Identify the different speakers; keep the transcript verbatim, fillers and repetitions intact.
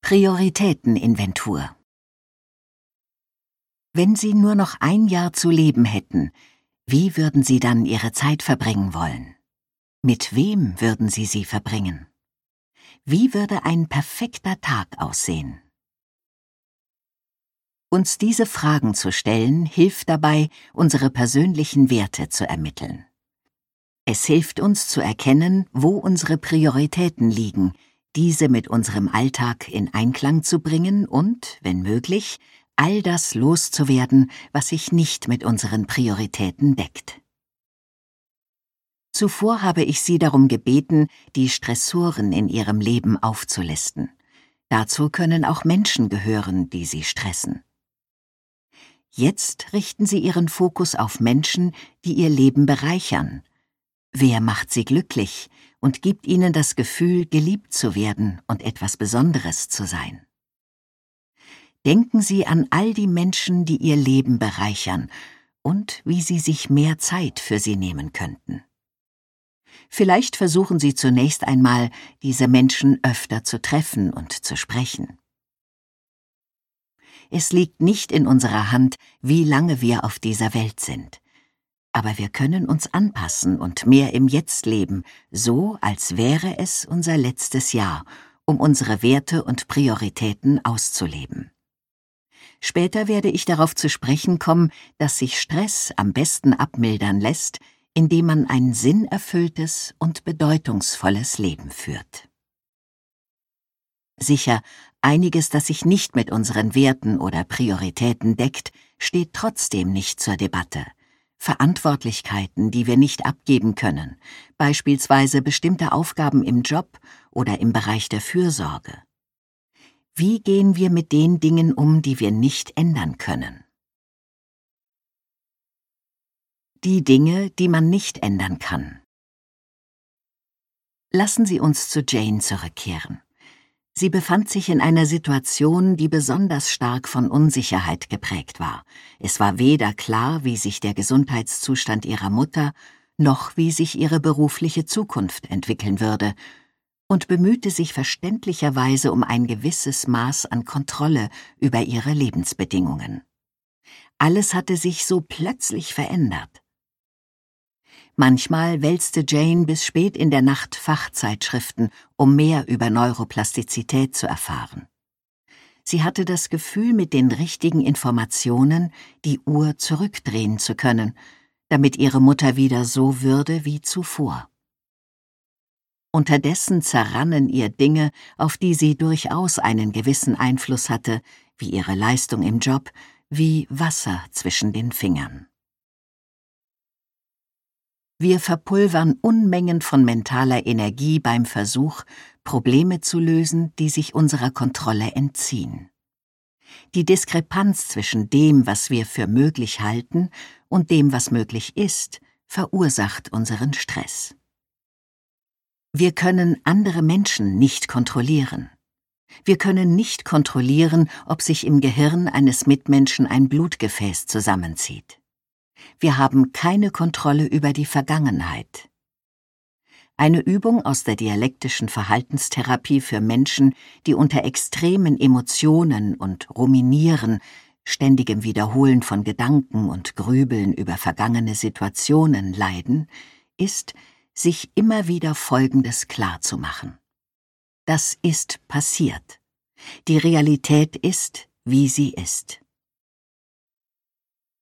Speaker 1: Prioritäteninventur. Wenn Sie nur noch ein Jahr zu leben hätten, wie würden Sie dann Ihre Zeit verbringen wollen? Mit wem würden Sie sie verbringen? Wie würde ein perfekter Tag aussehen? Uns diese Fragen zu stellen, hilft dabei, unsere persönlichen Werte zu ermitteln. Es hilft uns zu erkennen, wo unsere Prioritäten liegen, diese mit unserem Alltag in Einklang zu bringen und, wenn möglich, all das loszuwerden, was sich nicht mit unseren Prioritäten deckt. Zuvor habe ich Sie darum gebeten, die Stressoren in Ihrem Leben aufzulisten. Dazu können auch Menschen gehören, die Sie stressen. Jetzt richten Sie Ihren Fokus auf Menschen, die Ihr Leben bereichern. Wer macht Sie glücklich und gibt Ihnen das Gefühl, geliebt zu werden und etwas Besonderes zu sein? Denken Sie an all die Menschen, die Ihr Leben bereichern und wie Sie sich mehr Zeit für sie nehmen könnten. Vielleicht versuchen Sie zunächst einmal, diese Menschen öfter zu treffen und zu sprechen. Es liegt nicht in unserer Hand, wie lange wir auf dieser Welt sind. Aber wir können uns anpassen und mehr im Jetzt leben, so als wäre es unser letztes Jahr, um unsere Werte und Prioritäten auszuleben. Später werde ich darauf zu sprechen kommen, dass sich Stress am besten abmildern lässt, indem man ein sinnerfülltes und bedeutungsvolles Leben führt. Sicher, einiges, das sich nicht mit unseren Werten oder Prioritäten deckt, steht trotzdem nicht zur Debatte. Verantwortlichkeiten, die wir nicht abgeben können, beispielsweise bestimmte Aufgaben im Job oder im Bereich der Fürsorge. Wie gehen wir mit den Dingen um, die wir nicht ändern können? Die Dinge, die man nicht ändern kann. Lassen Sie uns zu Jane zurückkehren. Sie befand sich in einer Situation, die besonders stark von Unsicherheit geprägt war. Es war weder klar, wie sich der Gesundheitszustand ihrer Mutter, noch wie sich ihre berufliche Zukunft entwickeln würde, und bemühte sich verständlicherweise um ein gewisses Maß an Kontrolle über ihre Lebensbedingungen. Alles hatte sich so plötzlich verändert. Manchmal wälzte Jane bis spät in der Nacht Fachzeitschriften, um mehr über Neuroplastizität zu erfahren. Sie hatte das Gefühl, mit den richtigen Informationen die Uhr zurückdrehen zu können, damit ihre Mutter wieder so würde wie zuvor. Unterdessen zerrannen ihr Dinge, auf die sie durchaus einen gewissen Einfluss hatte, wie ihre Leistung im Job, wie Wasser zwischen den Fingern. Wir verpulvern Unmengen von mentaler Energie beim Versuch, Probleme zu lösen, die sich unserer Kontrolle entziehen. Die Diskrepanz zwischen dem, was wir für möglich halten, und dem, was möglich ist, verursacht unseren Stress. Wir können andere Menschen nicht kontrollieren. Wir können nicht kontrollieren, ob sich im Gehirn eines Mitmenschen ein Blutgefäß zusammenzieht. Wir haben keine Kontrolle über die Vergangenheit. Eine Übung aus der dialektischen Verhaltenstherapie für Menschen, die unter extremen Emotionen und Ruminieren, ständigem Wiederholen von Gedanken und Grübeln über vergangene Situationen leiden, ist, sich immer wieder Folgendes klarzumachen. Das ist passiert. Die Realität ist, wie sie ist.